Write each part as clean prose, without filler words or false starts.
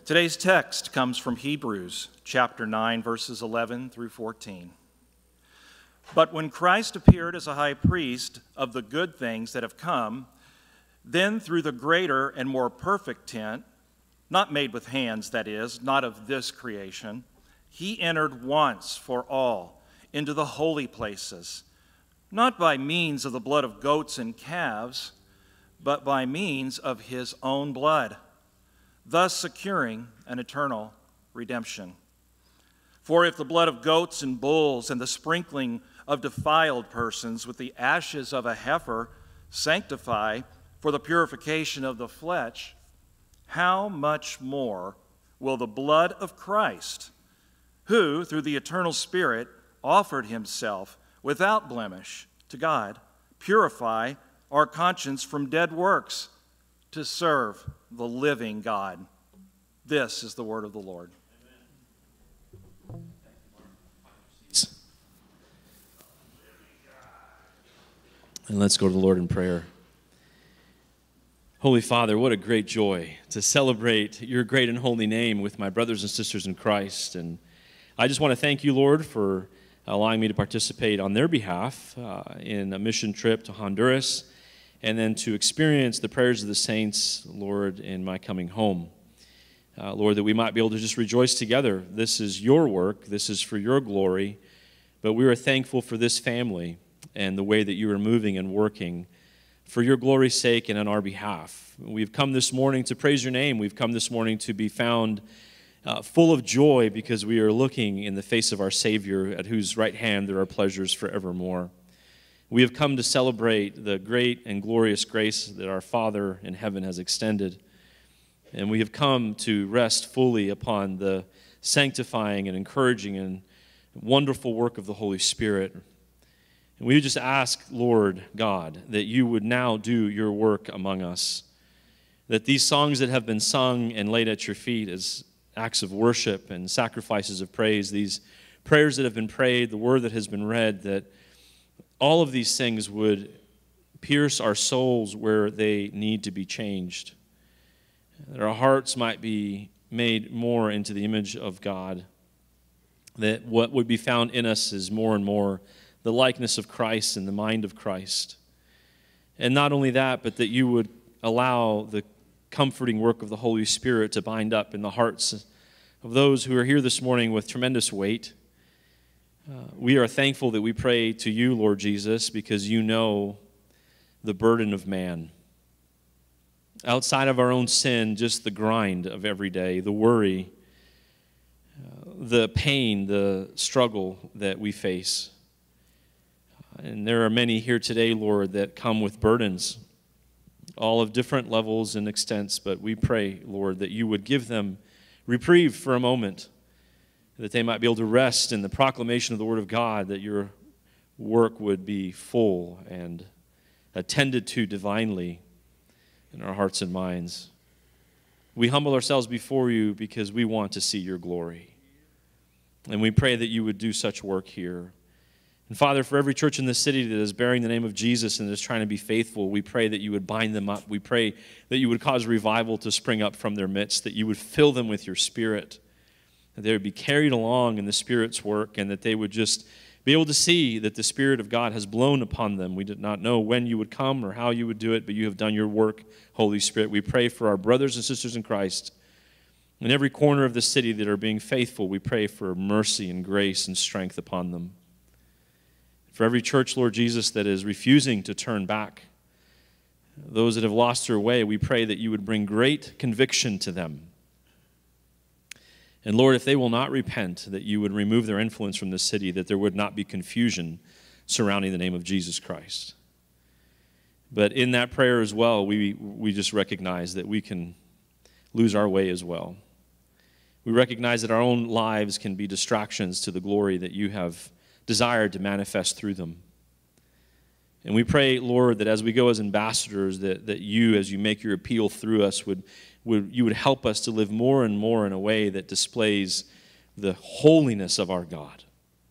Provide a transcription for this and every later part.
Today's text comes from Hebrews chapter 9, verses 11 through 14. But when Christ appeared as a high priest of the good things that have come, then through the greater and more perfect tent, not made with hands, that is, not of this creation, he entered once for all into the holy places, not by means of the blood of goats and calves, but by means of his own blood, thus securing an eternal redemption. For if the blood of goats and bulls and the sprinkling of defiled persons with the ashes of a heifer sanctify for the purification of the flesh, how much more will the blood of Christ, who through the eternal Spirit offered himself without blemish to God, purify our conscience from dead works to serve the living God. This is the word of the Lord. And let's go to the Lord in prayer. Holy Father, what a great joy to celebrate your great and holy name with my brothers and sisters in Christ. And I just want to thank you, Lord, for allowing me to participate on their behalf in a mission trip to Honduras, and then to experience the prayers of the saints, Lord, in my coming home. Lord, that we might be able to just rejoice together. This is your work. This is for your glory. But we are thankful for this family and the way that you are moving and working for your glory's sake and on our behalf. We've come this morning to praise your name. We've come this morning to be found full of joy because we are looking in the face of our Savior, at whose right hand there are pleasures forevermore. We have come to celebrate the great and glorious grace that our Father in heaven has extended. And we have come to rest fully upon the sanctifying and encouraging and wonderful work of the Holy Spirit. And we just ask, Lord God, that you would now do your work among us, that these songs that have been sung and laid at your feet as acts of worship and sacrifices of praise, these prayers that have been prayed, the word that has been read, that all of these things would pierce our souls where they need to be changed, that our hearts might be made more into the image of God, that what would be found in us is more and more the likeness of Christ and the mind of Christ. And not only that, but that you would allow the comforting work of the Holy Spirit to bind up in the hearts of those who are here this morning with tremendous weight. We are thankful that we pray to you, Lord Jesus, because you know the burden of man. Outside of our own sin, just the grind of every day, the worry, the pain, the struggle that we face. And there are many here today, Lord, that come with burdens, all of different levels and extents, but we pray, Lord, that you would give them reprieve for a moment, that they might be able to rest in the proclamation of the Word of God, that your work would be full and attended to divinely in our hearts and minds. We humble ourselves before you because we want to see your glory. And we pray that you would do such work here. And Father, for every church in this city that is bearing the name of Jesus and is trying to be faithful, we pray that you would bind them up. We pray that you would cause revival to spring up from their midst, that you would fill them with your Spirit, that they would be carried along in the Spirit's work, and that they would just be able to see that the Spirit of God has blown upon them. We did not know when you would come or how you would do it, but you have done your work, Holy Spirit. We pray for our brothers and sisters in Christ in every corner of the city that are being faithful. We pray for mercy and grace and strength upon them. For every church, Lord Jesus, that is refusing to turn back, those that have lost their way, we pray that you would bring great conviction to them. And Lord, if they will not repent, that you would remove their influence from the city, that there would not be confusion surrounding the name of Jesus Christ. But in that prayer as well, we just recognize that we can lose our way as well. We recognize that our own lives can be distractions to the glory that you have desired to manifest through them. And we pray, Lord, that as we go as ambassadors, that you, as you make your appeal through us, you would help us to live more and more in a way that displays the holiness of our God.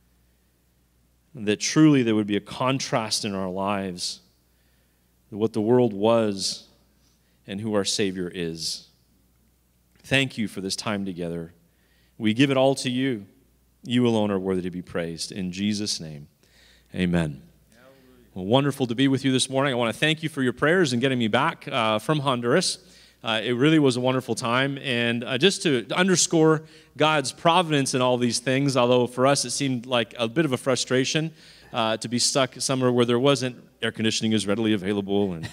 That truly there would be a contrast in our lives to what the world was and who our Savior is. Thank you for this time together. We give it all to you. You alone are worthy to be praised. In Jesus' name, amen. Well, wonderful to be with you this morning. I want to thank you for your prayers and getting me back from Honduras. It really was a wonderful time. And just to underscore God's providence in all these things, although for us it seemed like a bit of a frustration to be stuck somewhere where there wasn't air conditioning is readily available and,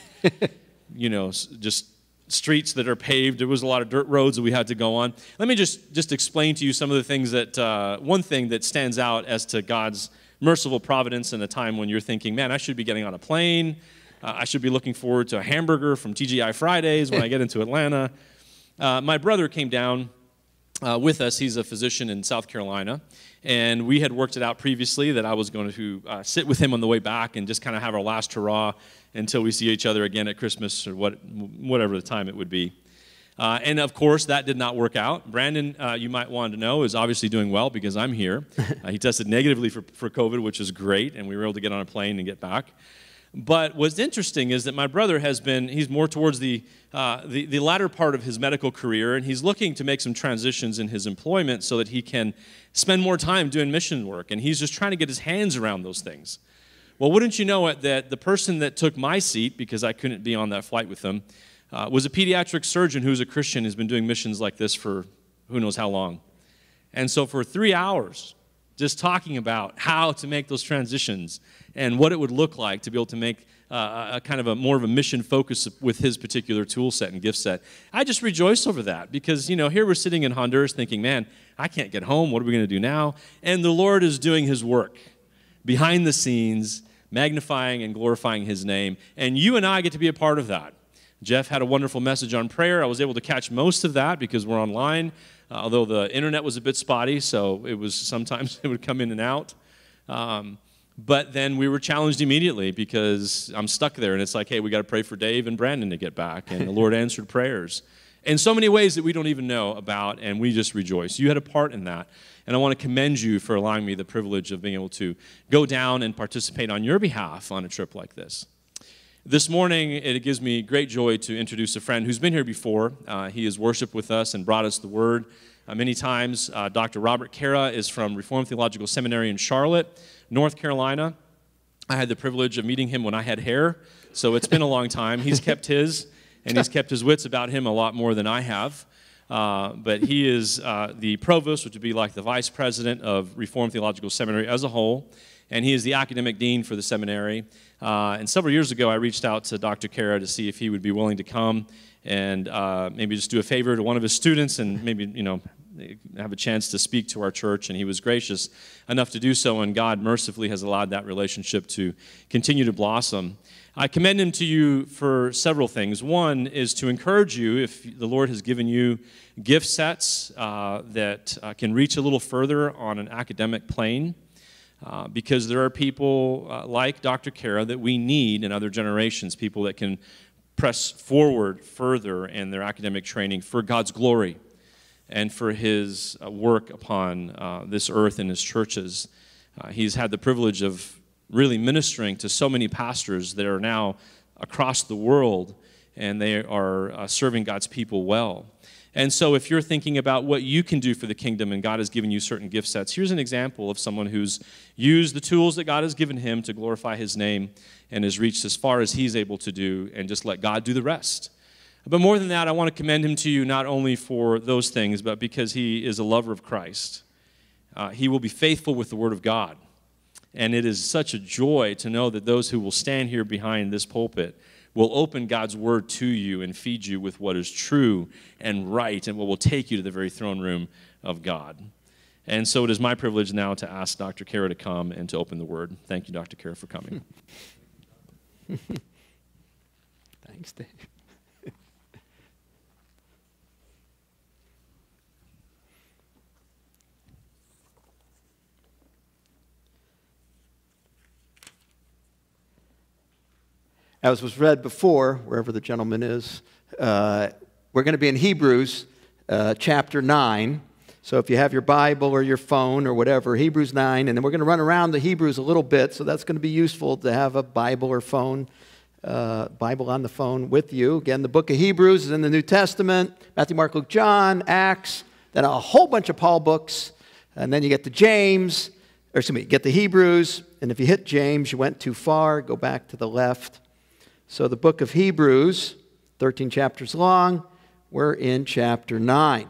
just streets that are paved. There was a lot of dirt roads that we had to go on. Let me just explain to you some of the things that, one thing that stands out as to God's merciful providence in a time when you're thinking, man, I should be getting on a plane. I should be looking forward to a hamburger from TGI Fridays when I get into Atlanta. My brother came down with us. He's a physician in South Carolina, and we had worked it out previously that I was going to sit with him on the way back and just kind of have our last hurrah until we see each other again at Christmas or whatever the time it would be. And of course, that did not work out. Brandon, you might want to know, is obviously doing well because I'm here. He tested negatively for COVID, which is great, and we were able to get on a plane and get back. But what's interesting is that my brother he's more towards the latter part of his medical career, and he's looking to make some transitions in his employment so that he can spend more time doing mission work, and he's just trying to get his hands around those things. Well, wouldn't you know it, that the person that took my seat, because I couldn't be on that flight with him, was a pediatric surgeon who's a Christian, has been doing missions like this for who knows how long. And so for 3 hours, just talking about how to make those transitions and what it would look like to be able to make a kind of more of a mission focus with his particular tool set and gift set. I just rejoice over that because, here we're sitting in Honduras thinking, man, I can't get home. What are we going to do now? And the Lord is doing his work behind the scenes, magnifying and glorifying his name. And you and I get to be a part of that. Jeff had a wonderful message on prayer. I was able to catch most of that because we're online, although the internet was a bit spotty, so it was sometimes it would come in and out. But then we were challenged immediately because I'm stuck there, and it's like, hey, we got to pray for Dave and Brandon to get back, and the Lord answered prayers in so many ways that we don't even know about, and we just rejoice. You had a part in that, and I want to commend you for allowing me the privilege of being able to go down and participate on your behalf on a trip like this. This morning, it gives me great joy to introduce a friend who's been here before. He has worshiped with us and brought us the Word many times. Dr. Robert Cara is from Reformed Theological Seminary in Charlotte, North Carolina. I had the privilege of meeting him when I had hair, so it's been a long time. He's kept his, and he's kept his wits about him a lot more than I have. But he is the provost, which would be like the vice president of Reformed Theological Seminary as a whole, and he is the academic dean for the seminary. And several years ago, I reached out to Dr. Cara to see if he would be willing to come and maybe just do a favor to one of his students and maybe, have a chance to speak to our church. And he was gracious enough to do so, and God mercifully has allowed that relationship to continue to blossom. I commend him to you for several things. One is to encourage you, if the Lord has given you gift sets that can reach a little further on an academic plane, because there are people like Dr. Cara that we need in other generations, people that can press forward further in their academic training for God's glory and for his work upon this earth and his churches. He's had the privilege of really ministering to so many pastors that are now across the world, and they are serving God's people well. And so if you're thinking about what you can do for the kingdom and God has given you certain gift sets, here's an example of someone who's used the tools that God has given him to glorify his name and has reached as far as he's able to do and just let God do the rest. But more than that, I want to commend him to you not only for those things, but because he is a lover of Christ. He will be faithful with the Word of God. And it is such a joy to know that those who will stand here behind this pulpit will open God's Word to you and feed you with what is true and right and what will take you to the very throne room of God. And so it is my privilege now to ask Dr. Cara to come and to open the Word. Thank you, Dr. Cara, for coming. Thanks, Dave. As was read before, wherever the gentleman is, we're going to be in Hebrews chapter 9. So if you have your Bible or your phone or whatever, Hebrews 9, and then we're going to run around the Hebrews a little bit, so that's going to be useful to have a Bible or phone Bible on the phone with you. Again, the book of Hebrews is in the New Testament. Matthew, Mark, Luke, John, Acts, then a whole bunch of Paul books. And then you get to James, or excuse me, get to Hebrews. And if you hit James, you went too far, go back to the left. So the book of Hebrews, 13 chapters long, we're in chapter 9.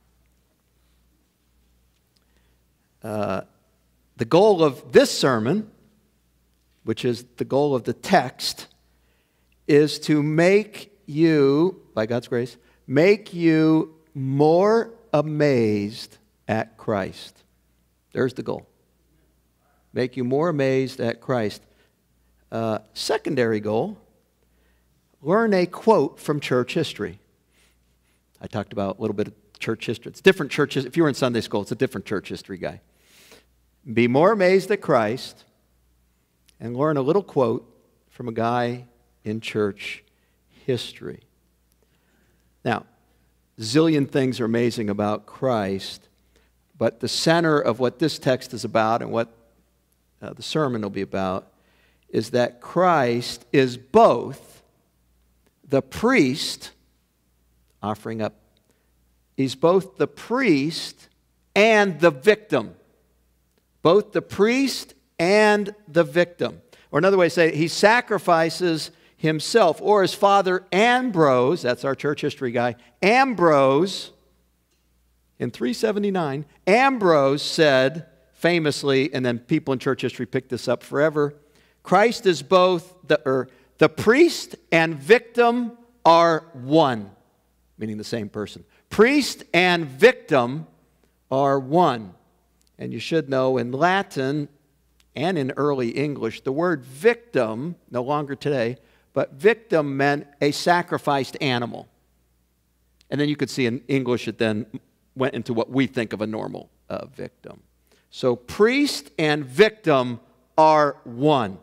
The goal of this sermon, which is the goal of the text, is to make you, by God's grace, make you more amazed at Christ. There's the goal. Make you more amazed at Christ. Secondary goal, learn a quote from church history. I talked about a little bit of church history. It's different churches. If you were in Sunday school, it's a different church history guy. Be more amazed at Christ and learn a little quote from a guy in church history. Now, zillion things are amazing about Christ, but the center of what this text is about and what the sermon will be about is that Christ is both the priest offering up. He's both the priest and the victim. Both the priest and the victim. Or another way to say it, he sacrifices himself. Or his father Ambrose, that's our church history guy, Ambrose, in 379, Ambrose said famously, and then people in church history picked this up forever, Christ is both the priest and victim are one, meaning the same person. Priest and victim are one. And you should know in Latin and in early English, the word victim, no longer today, but victim meant a sacrificed animal. And then you could see in English it then went into what we think of a normal victim. So priest and victim are one.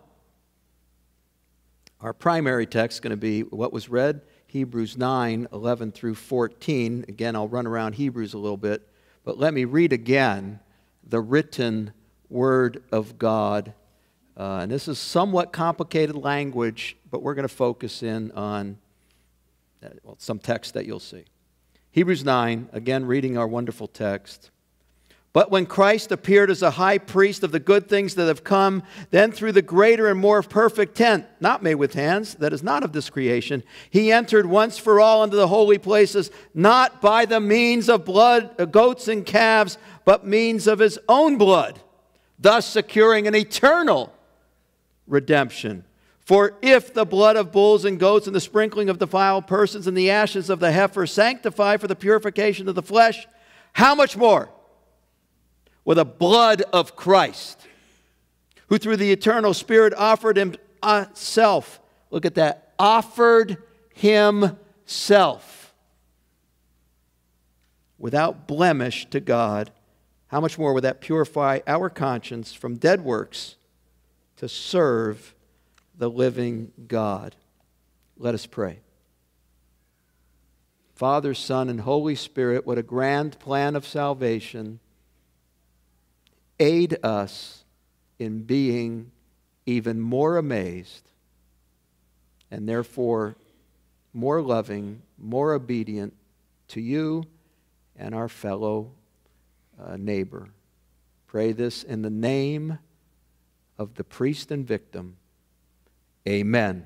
Our primary text is going to be what was read, Hebrews 9, 11 through 14. Again, I'll run around Hebrews a little bit, but let me read again the written Word of God. And this is somewhat complicated language, but we're going to focus in on some text that you'll see. Hebrews 9, again reading our wonderful text. But when Christ appeared as a high priest of the good things that have come, then through the greater and more perfect tent, not made with hands, that is not of this creation, he entered once for all into the holy places, not by the means of blood, goats and calves, but means of his own blood, thus securing an eternal redemption. For if the blood of bulls and goats and the sprinkling of defiled persons and the ashes of the heifer sanctify for the purification of the flesh, how much more? With the blood of Christ, who through the eternal Spirit offered himself, look at that, offered himself without blemish to God, how much more will that purify our conscience from dead works to serve the living God? Let us pray. Father, Son, and Holy Spirit, what a grand plan of salvation. Aid us in being even more amazed and therefore more loving, more obedient to you and our fellow neighbor. Pray this in the name of the priest and victim. Amen.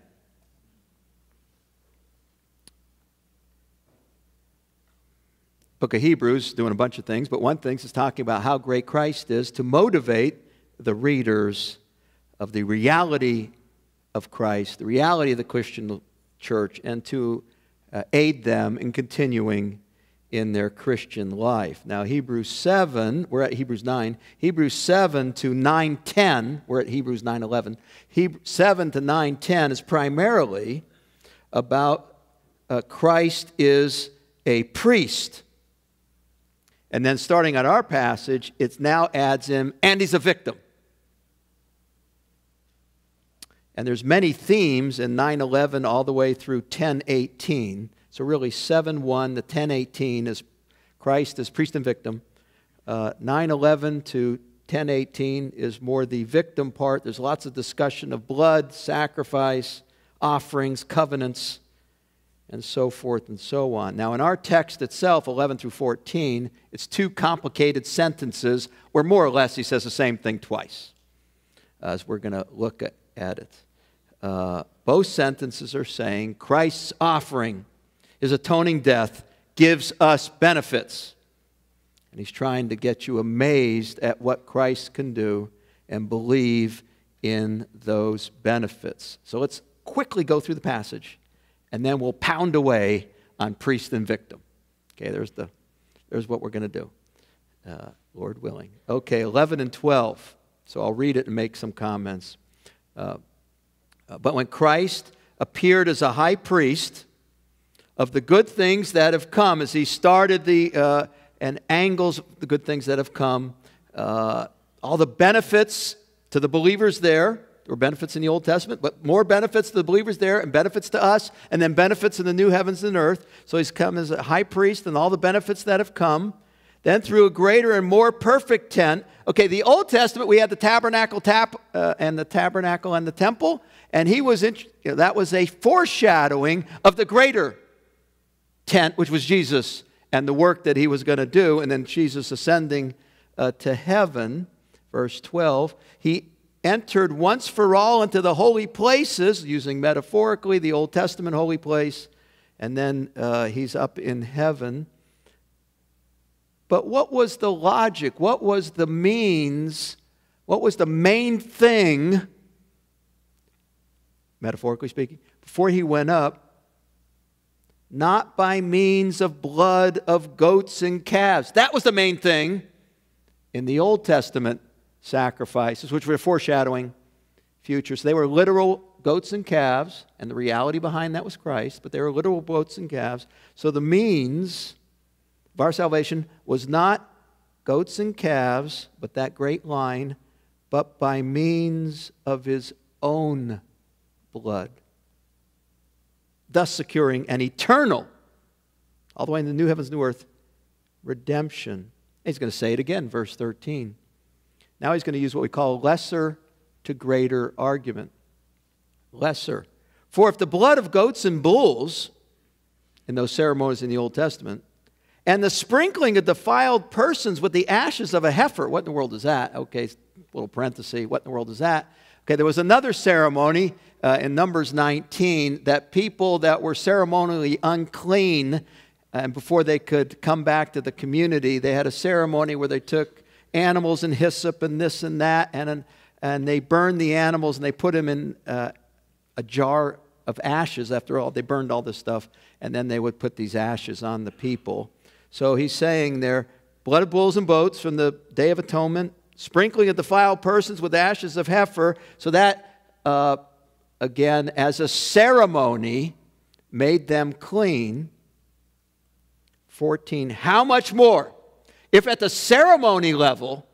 Book of Hebrews doing a bunch of things, but one thing is talking about how great Christ is to motivate the readers of the reality of Christ, the reality of the Christian church, and to aid them in continuing in their Christian life. Now, Hebrews 7, we're at Hebrews 9. Hebrews 7 to 9:10, we're at Hebrews 9:11. 7 to 9:10 is primarily about Christ is a priest. And then starting at our passage, it now adds him, and he's a victim. And there's many themes in 9:11 all the way through 10:18. So really 7:1 to 10:18 is Christ as priest and victim. 9:11 to 10:18 is more the victim part. There's lots of discussion of blood, sacrifice, offerings, covenants, and so forth and so on. Now, in our text itself, 11 through 14, it's two complicated sentences where more or less he says the same thing twice, as we're going to look at it. Both sentences are saying Christ's offering, his atoning death, gives us benefits. And he's trying to get you amazed at what Christ can do and believe in those benefits. So let's quickly go through the passage, and then we'll pound away on priest and victim. Okay, there's what we're going to do, Lord willing. Okay, 11 and 12. So I'll read it and make some comments. But when Christ appeared as a high priest of the good things that have come, as he started and angles the good things that have come, all the benefits to the believers there. There were benefits in the Old Testament, but more benefits to the believers there and benefits to us, and then benefits in the new heavens and earth. So he's come as a high priest and all the benefits that have come. Then through a greater and more perfect tent. Okay, the Old Testament, we had the tabernacle and the tabernacle and the temple, and that was a foreshadowing of the greater tent, which was Jesus and the work that he was going to do, and then Jesus ascending to heaven. Verse 12, he entered once for all into the holy places, using metaphorically the Old Testament holy place, and then he's up in heaven. But what was the logic? What was the means? What was the main thing, metaphorically speaking, before he went up? Not by means of blood of goats and calves. That was the main thing in the Old Testament sacrifices, which were foreshadowing future. So they were literal goats and calves, and the reality behind that was Christ, but they were literal goats and calves. So the means of our salvation was not goats and calves, but that great line, but by means of his own blood, thus securing an eternal, all the way in the new heavens, new earth, redemption. He's going to say it again, verse 13. Now he's going to use what we call lesser to greater argument. Lesser. For if the blood of goats and bulls, in those ceremonies in the Old Testament, and the sprinkling of defiled persons with the ashes of a heifer, what in the world is that? Okay, little parenthesis, what in the world is that? Okay, there was another ceremony in Numbers 19 that people that were ceremonially unclean, and before they could come back to the community, they had a ceremony where they took animals and hyssop and this and that, and they burned the animals and they put them in a jar of ashes. After all, they burned all this stuff, and then they would put these ashes on the people. So he's saying there, blood of bulls and goats from the Day of Atonement, sprinkling of defiled persons with ashes of heifer, so that, again, as a ceremony, made them clean. 14, how much more? If at the ceremony level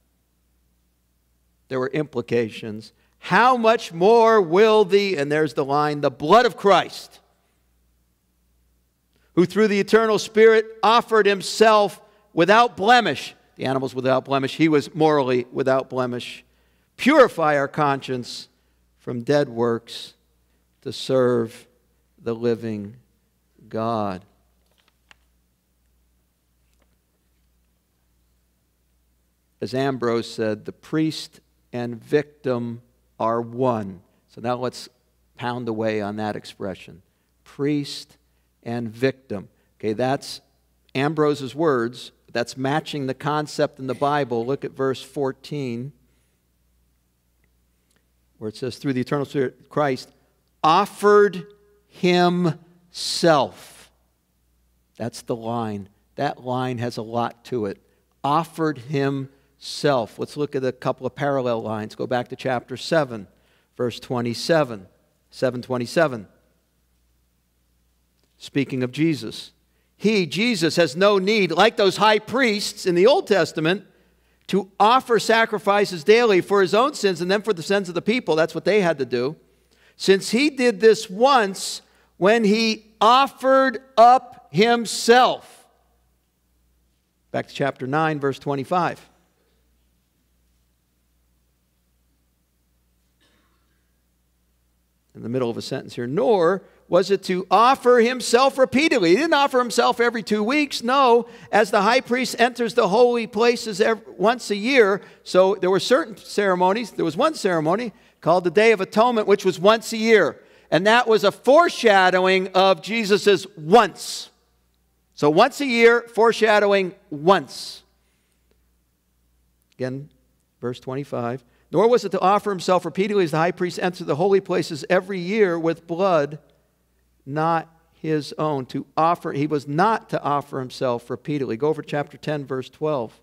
there were implications, how much more will and there's the line, the blood of Christ, who through the eternal Spirit offered himself without blemish, the animals without blemish, he was morally without blemish, purify our conscience from dead works to serve the living God. As Ambrose said, the priest and victim are one. So now let's pound away on that expression. Priest and victim. Okay, that's Ambrose's words. That's matching the concept in the Bible. Look at verse 14, where it says, through the eternal Spirit, Christ offered himself. That's the line. That line has a lot to it. Offered himself. Let's look at a couple of parallel lines. Go back to chapter 7, verse 27, 7:27. Speaking of Jesus. He, Jesus, has no need, like those high priests in the Old Testament, to offer sacrifices daily for his own sins and then for the sins of the people. That's what they had to do. Since he did this once when he offered up himself. Back to chapter 9, verse 25. in the middle of a sentence here, nor was it to offer himself repeatedly. He didn't offer himself every 2 weeks. No, as the high priest enters the holy places once a year. So there were certain ceremonies. There was one ceremony called the Day of Atonement, which was once a year. And that was a foreshadowing of Jesus' once. So once a year, foreshadowing once. Again, verse 25. Nor was it to offer himself repeatedly as the high priest entered the holy places every year with blood not his own. He was not to offer himself repeatedly. Go over to chapter 10, verse 12.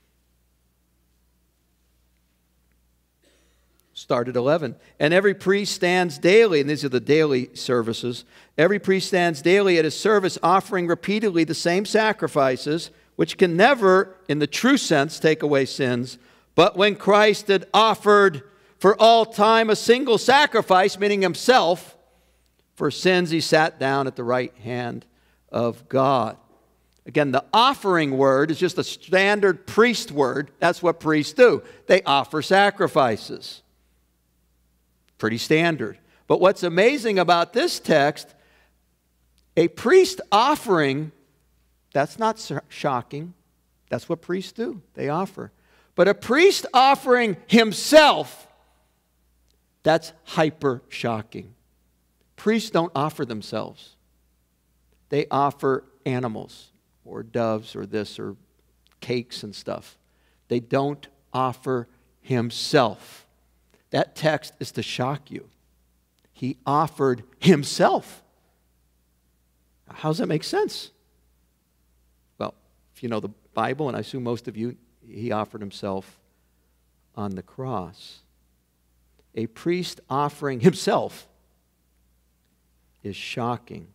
Start at 11. And every priest stands daily, and these are the daily services. Every priest stands daily at his service, offering repeatedly the same sacrifices, which can never, in the true sense, take away sins. But when Christ had offered for all time a single sacrifice, meaning himself, for sins, he sat down at the right hand of God. Again, the offering word is just a standard priest word. That's what priests do. They offer sacrifices. Pretty standard. But what's amazing about this text, a priest offering, that's not shocking. That's what priests do. They offer. But a priest offering himself, that's hyper shocking. Priests don't offer themselves. They offer animals or doves or this or cakes and stuff. They don't offer himself. That text is to shock you. He offered himself. How does that make sense? Well, if you know the Bible, and I assume most of you, he offered himself on the cross. A priest offering himself is shocking.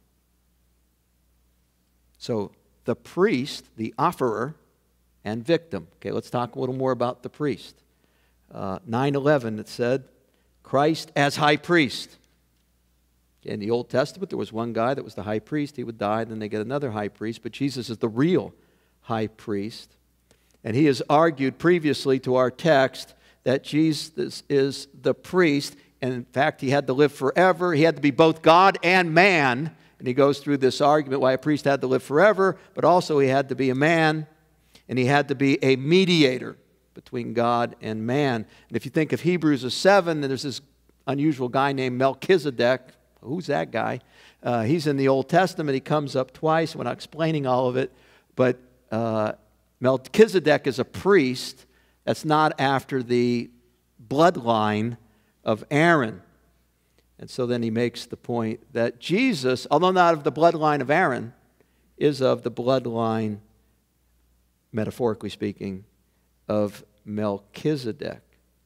So the priest, the offerer, and victim. Okay, let's talk a little more about the priest. 9:11, it said, Christ as high priest. In the Old Testament, there was one guy that was the high priest. He would die, then they get another high priest. But Jesus is the real high priest. And he has argued previously to our text that Jesus is the priest. And in fact, he had to live forever. He had to be both God and man. And he goes through this argument why a priest had to live forever, but also he had to be a man, and he had to be a mediator between God and man. And if you think of Hebrews 7, then there's this unusual guy named Melchizedek. Who's that guy? He's in the Old Testament. He comes up twice. We're not explaining all of it. But Melchizedek is a priest that's not after the bloodline of Aaron. And so then he makes the point that Jesus, although not of the bloodline of Aaron, is of the bloodline, metaphorically speaking, of Melchizedek.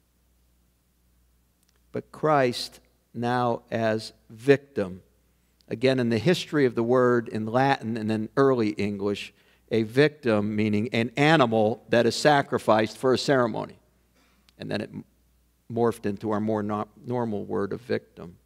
But Christ now as victim. Again, in the history of the word in Latin and then early English, a victim meaning an animal that is sacrificed for a ceremony. And then it morphed into our more normal word of victim.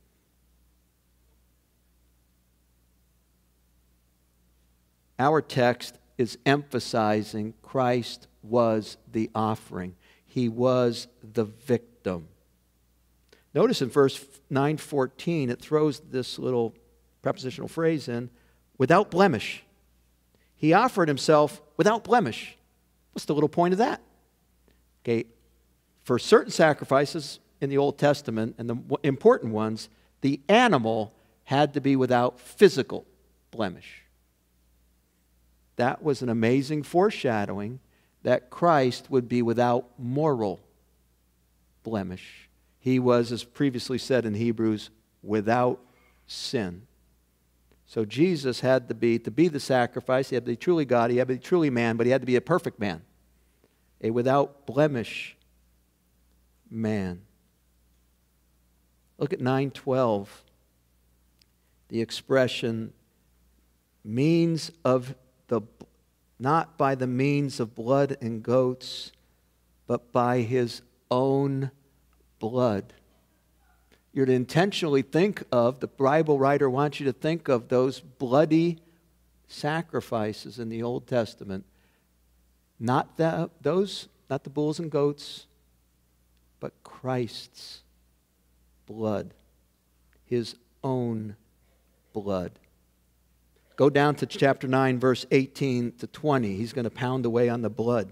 Our text is emphasizing Christ was the offering. He was the victim. Notice in verse 9:14, it throws this little prepositional phrase in, without blemish. He offered himself without blemish. What's the little point of that? Okay, for certain sacrifices in the Old Testament, and the important ones, the animal had to be without physical blemish. That was an amazing foreshadowing that Christ would be without moral blemish. He was, as previously said in Hebrews, without sin. So Jesus had to be the sacrifice. He had to be truly God. He had to be truly man, but he had to be a perfect man. A without blemish man. Look at 9:12. The expression, means of not by the means of blood and goats, but by his own blood. You're to intentionally think of, the Bible writer wants you to think of those bloody sacrifices in the Old Testament. Not the bulls and goats, but Christ's blood. his own blood. Go down to chapter 9, verse 18 to 20. He's going to pound away on the blood.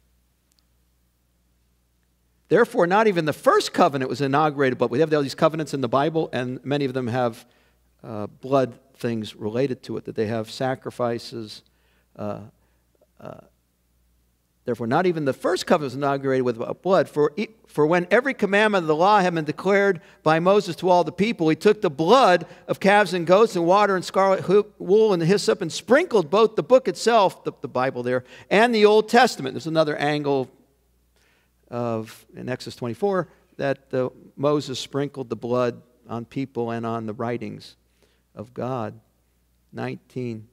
Therefore, not even the first covenant was inaugurated, but we have all these covenants in the Bible, and many of them have blood things related to it, that they have sacrifices. Therefore, not even the first covenant was inaugurated with blood. For when every commandment of the law had been declared by Moses to all the people, he took the blood of calves and goats and water and scarlet wool and hyssop and sprinkled both the book itself, the Bible there, and the Old Testament. There's another angle in Exodus 24 that Moses sprinkled the blood on people and on the writings of God. 20.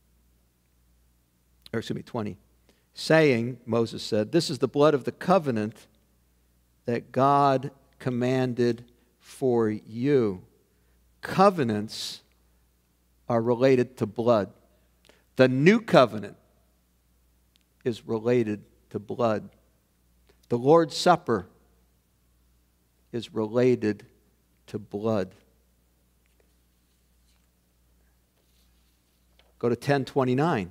Saying, Moses said, this is the blood of the covenant that God commanded for you. Covenants are related to blood. The new covenant is related to blood. The Lord's Supper is related to blood. Go to 10:29.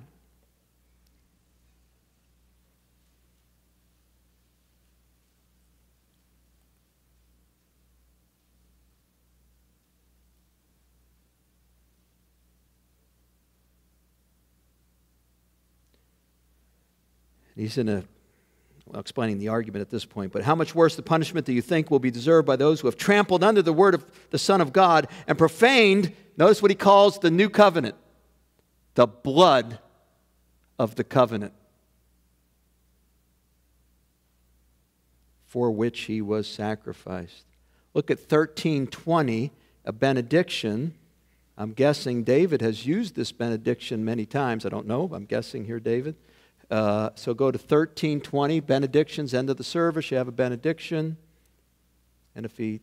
He's explaining the argument at this point. But how much worse the punishment do you think will be deserved by those who have trampled under the word of the Son of God and profaned, notice what he calls the new covenant, the blood of the covenant for which he was sacrificed. Look at 13:20, a benediction. I'm guessing David has used this benediction many times. I don't know. I'm guessing here, David. So go to 13:20, benedictions, end of the service. You have a benediction. And if he...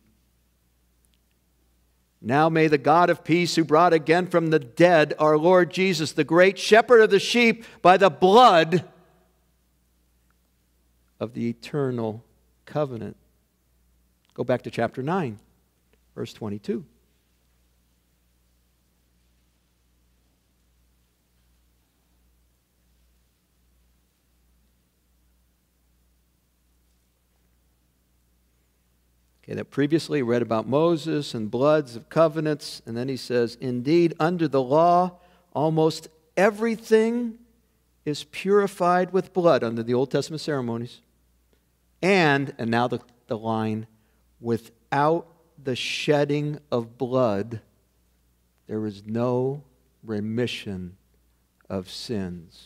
Now may the God of peace, who brought again from the dead our Lord Jesus, the great shepherd of the sheep, by the blood of the eternal covenant. Go back to chapter 9, verse 22. Okay, that previously read about Moses and bloods of covenants, and then he says, indeed, under the law, almost everything is purified with blood under the Old Testament ceremonies. And now the line, without the shedding of blood, there is no remission of sins.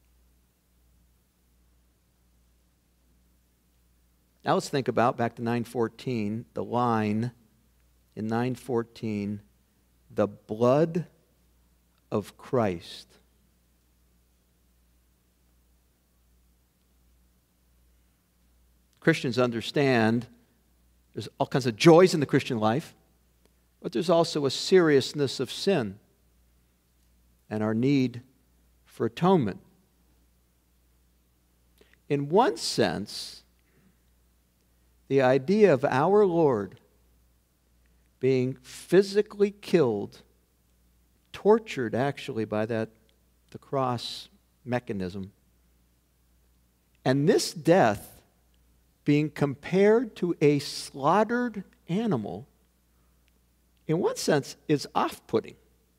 Now let's think about, back to 9:14, the line in 9:14, the blood of Christ. Christians understand there's all kinds of joys in the Christian life, but there's also a seriousness of sin and our need for atonement. In one sense, the idea of our Lord being physically killed, tortured actually by the cross mechanism, and this death being compared to a slaughtered animal, in one sense is off-putting.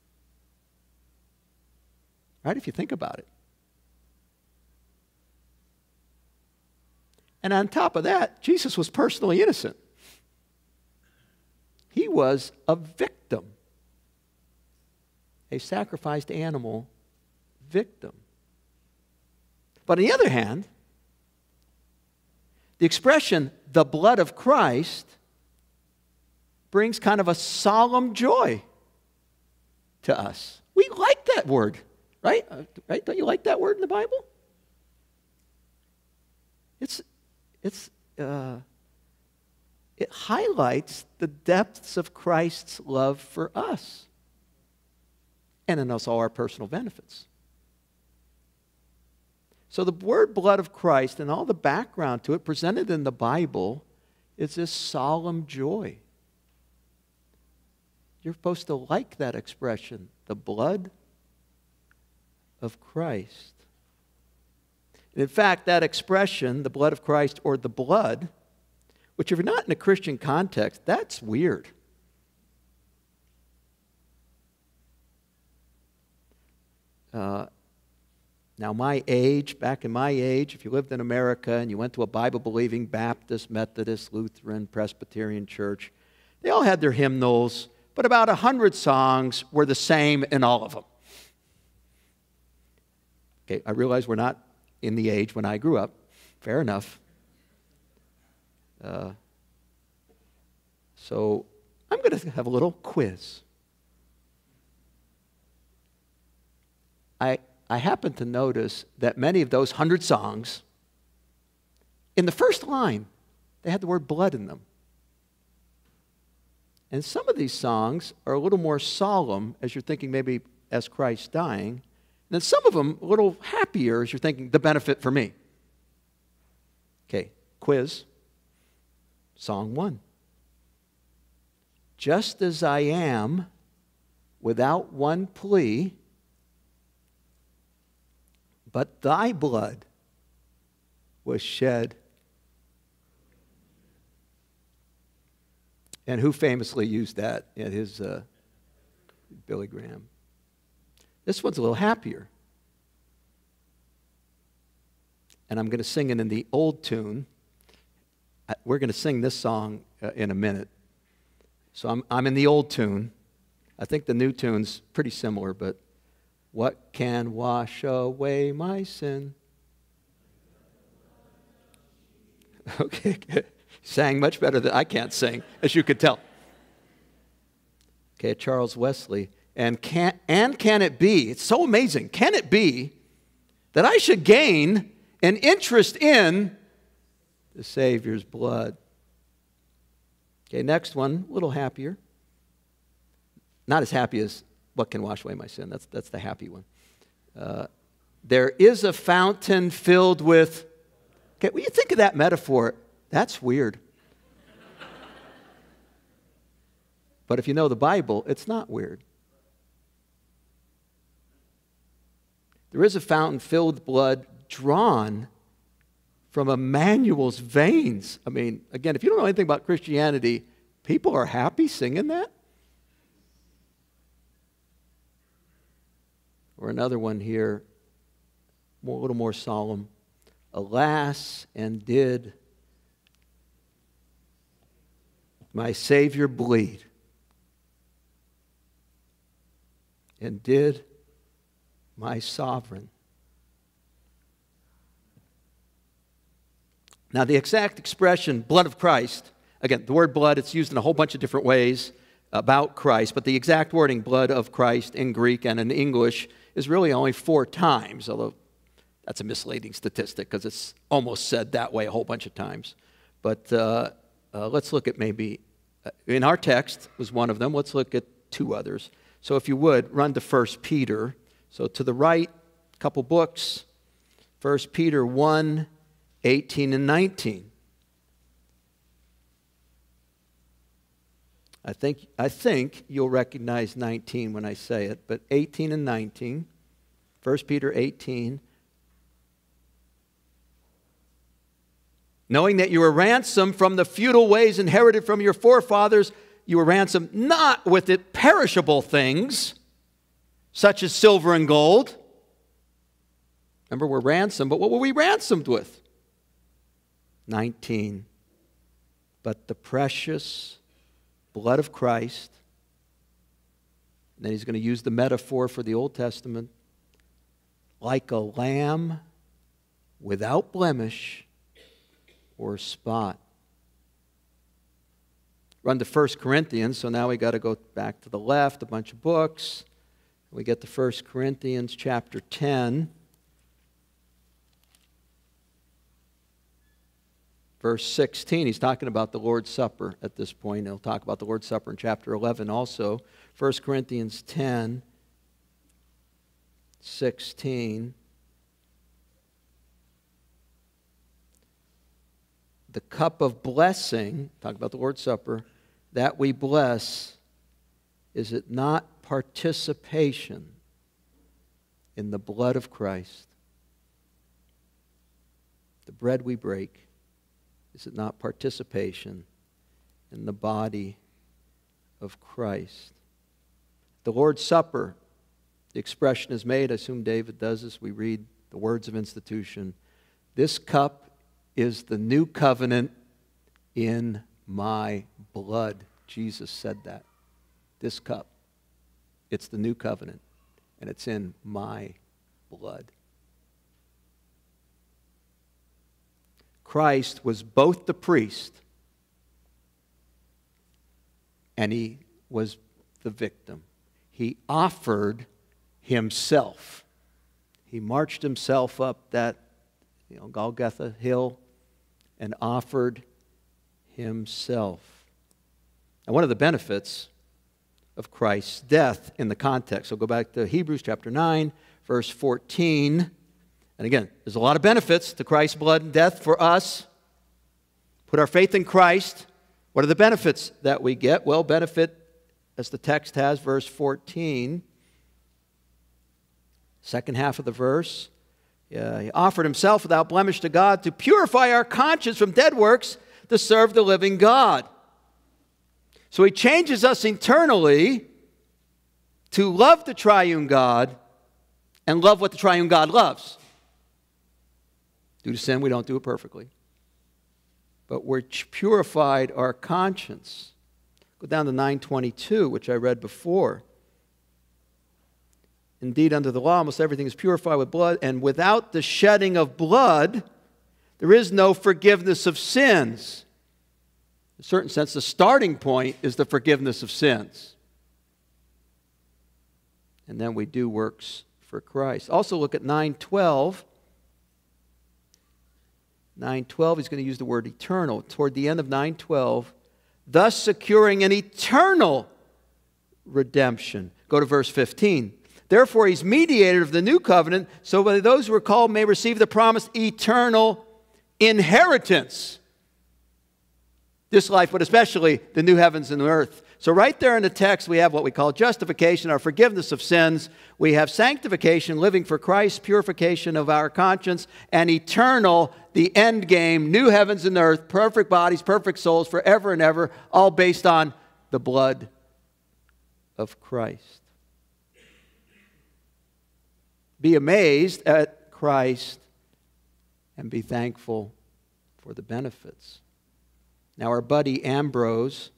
Right, if you think about it. And on top of that, Jesus was personally innocent. He was a victim, a sacrificed animal victim. But on the other hand, the expression, the blood of Christ, brings kind of a solemn joy to us. We like that word, right? Right? Don't you like that word in the Bible? It highlights the depths of Christ's love for us and in us all our personal benefits. So the word blood of Christ and all the background to it presented in the Bible is this solemn joy. You're supposed to like that expression, the blood of Christ. And in fact, that expression, the blood of Christ or the blood, which if you're not in a Christian context, that's weird. Now, back in my age, if you lived in America and you went to a Bible-believing Baptist, Methodist, Lutheran, Presbyterian church, they all had their hymnals, but about 100 songs were the same in all of them. Okay, I realize we're not in the age when I grew up. Fair enough. So I'm going to have a little quiz. I happen to notice that many of those 100 songs, in the first line, they had the word blood in them. And some of these songs are a little more solemn as you're thinking maybe as Christ dying. And then some of them a little happier as you're thinking the benefit for me. Okay, quiz. Song 1. Just as I am, without one plea, but thy blood was shed. And who famously used that at his Billy Graham? This one's a little happier. And I'm going to sing it in the old tune. We're going to sing this song in a minute. So I'm in the old tune. I think the new tune's pretty similar, but what can wash away my sin? Okay, sang much better than I can't sing, as you could tell. Okay, Charles Wesley. And can it be, it's so amazing, can it be that I should gain an interest in the Savior's blood? Okay, next one, a little happier. Not as happy as what can wash away my sin. That's the happy one. There is a fountain filled with... Okay, when you think of that metaphor, that's weird. But if you know the Bible, it's not weird. There is a fountain filled with blood drawn from Emmanuel's veins. I mean, again, if you don't know anything about Christianity, people are happy singing that? Or another one here, a little more solemn. Alas, and did my Savior bleed? And did my sovereign? Now, the exact expression, blood of Christ, again, the word blood, it's used in a whole bunch of different ways about Christ, but the exact wording, blood of Christ, in Greek and in English, is really only 4 times, although that's a misleading statistic because it's almost said that way a whole bunch of times. But let's look at maybe, in our text was one of them, let's look at 2 others. So if you would, run to 1 Peter. So to the right, a couple books, 1 Peter 1, 18 and 19. I think you'll recognize 19 when I say it, but 18 and 19, 1 Peter 18. Knowing that you were ransomed from the futile ways inherited from your forefathers, you were ransomed not with the perishable things, such as silver and gold. Remember, we're ransomed, but what were we ransomed with? 19. But the precious blood of Christ. And then he's going to use the metaphor for the Old Testament. Like a lamb without blemish or spot. Run to 1 Corinthians, so now we got to go back to the left, a bunch of books. We get to 1 Corinthians chapter 10. Verse 16, he's talking about the Lord's Supper at this point. He'll talk about the Lord's Supper in chapter 11 also. 1 Corinthians 10, 16. The cup of blessing, talk about the Lord's Supper, that we bless is it not participation in the blood of Christ? The bread we break, is it not participation in the body of Christ? The Lord's Supper, the expression is made, I assume David does this, we read the words of institution. This cup is the new covenant in my blood. Jesus said that. This cup, it's the new covenant, and it's in my blood. Christ was both the priest and he was the victim. He offered himself. He marched himself up that Golgotha hill and offered himself. And one of the benefits of Christ's death in the context, so go back to Hebrews chapter 9, verse 14. And again, there's a lot of benefits to Christ's blood and death for us. Put our faith in Christ. What are the benefits that we get? Well, benefit, as the text has, verse 14. Second half of the verse. He offered himself without blemish to God to purify our conscience from dead works to serve the living God. So he changes us internally to love the triune God and love what the triune God loves. Due to sin, we don't do it perfectly. But we're purified our conscience. Go down to 9:22, which I read before. Indeed, under the law, almost everything is purified with blood, and without the shedding of blood, there is no forgiveness of sins. In a certain sense, the starting point is the forgiveness of sins. And then we do works for Christ. Also look at 9:12. 9:12, he's going to use the word eternal. Toward the end of 9:12, thus securing an eternal redemption. Go to verse 15. Therefore, he's mediator of the new covenant, so that those who are called may receive the promised eternal inheritance. This life, but especially the new heavens and the earth. So right there in the text, we have what we call justification, our forgiveness of sins. We have sanctification, living for Christ, purification of our conscience, and eternal, the end game, new heavens and earth, perfect bodies, perfect souls, forever and ever, all based on the blood of Christ. Be amazed at Christ and be thankful for the benefits. Now, our buddy Ambrose,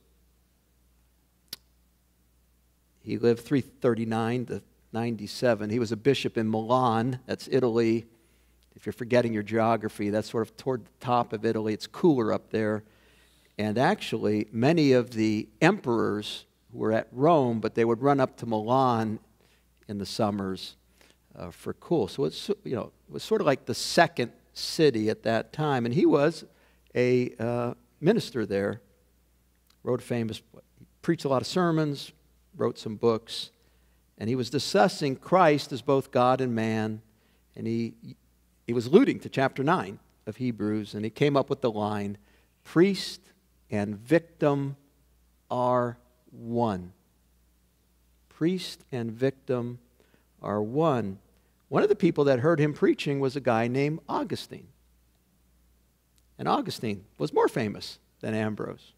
he lived 339 to 97. He was a bishop in Milan, that's Italy. If you're forgetting your geography, that's sort of toward the top of Italy. It's cooler up there. And actually, many of the emperors were at Rome, but they would run up to Milan in the summers for cool. So it's, it was sort of like the second city at that time. And he was a minister there, wrote he preached a lot of sermons, wrote some books, and he was discussing Christ as both God and man, and he was alluding to chapter 9 of Hebrews, and he came up with the line, priest and victim are one. Priest and victim are one. One of the people that heard him preaching was a guy named Augustine. And Augustine was more famous than Ambrose.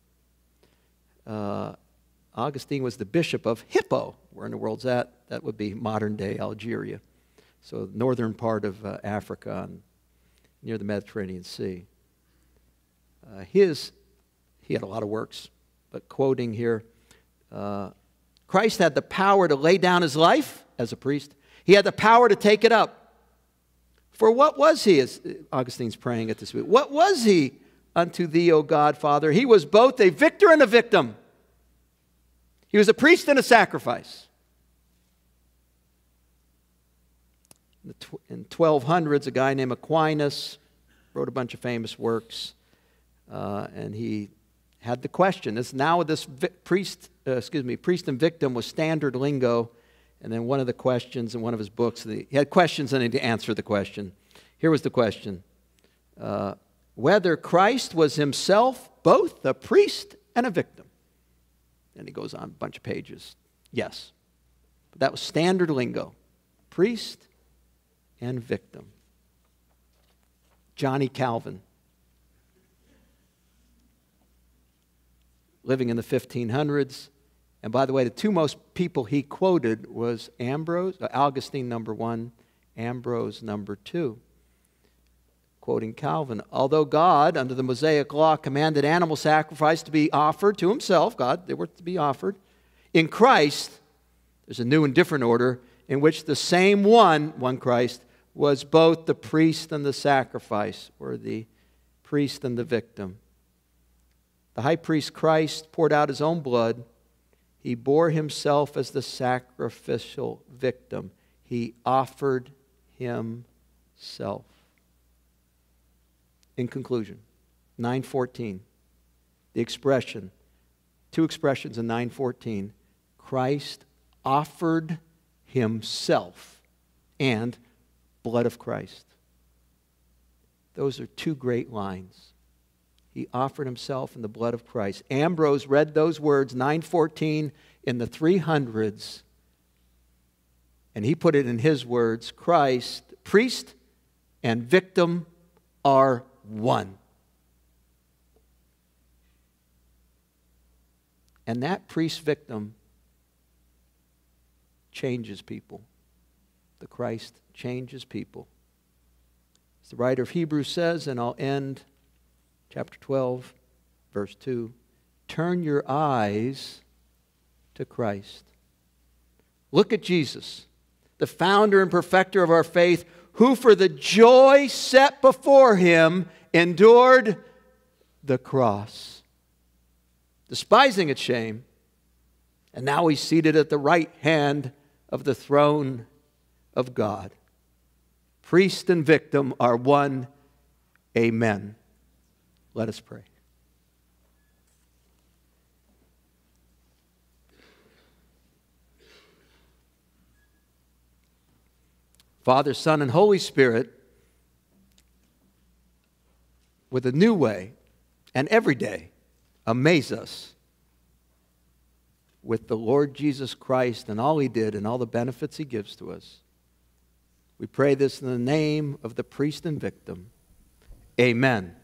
Augustine was the bishop of Hippo. Where in the world's that? That would be modern-day Algeria. So northern part of Africa near the Mediterranean Sea. He had a lot of works, but quoting here, Christ had the power to lay down his life as a priest. He had the power to take it up. For what was he, as Augustine's praying at this week, what was he unto thee, O God, Father? He was both a victor and a victim. He was a priest and a sacrifice. In 1200s, a guy named Aquinas wrote a bunch of famous works, and he had the question. This priest and victim was standard lingo. And then one of the questions in one of his books, he had questions and he had to answer the question. Here was the question. Whether Christ was himself both a priest and a victim. And he goes on a bunch of pages Yes. But that was standard lingo. Priest and victim. Johnny Calvin, living in the 1500s. And by the way, the two most people he quoted was Augustine number 1, Ambrose number 2. Quoting Calvin, although God, under the Mosaic law, commanded animal sacrifice to be offered to himself, God, they were to be offered, in Christ, there's a new and different order in which the same one Christ, was both the priest and the sacrifice, or the priest and the victim. The high priest Christ poured out his own blood. He bore himself as the sacrificial victim. He offered himself. In conclusion, 9:14, two expressions in 9:14, Christ offered himself and blood of Christ. Those are two great lines. He offered himself and the blood of Christ. Ambrose read those words, 9:14, in the 300s, and he put it in his words, Christ, priest and victim are one. And that priest-victim changes people. The Christ changes people. As the writer of Hebrews says, and I'll end chapter 12, verse 2, turn your eyes to Christ. Look at Jesus, the founder and perfecter of our faith, who for the joy set before him endured the cross, despising its shame, and now he's seated at the right hand of the throne of God. Priest and victim are one. Amen. Let us pray. Father, Son, and Holy Spirit, with a new way and every day, amaze us with the Lord Jesus Christ and all he did and all the benefits he gives to us. We pray this in the name of the priest and victim. Amen.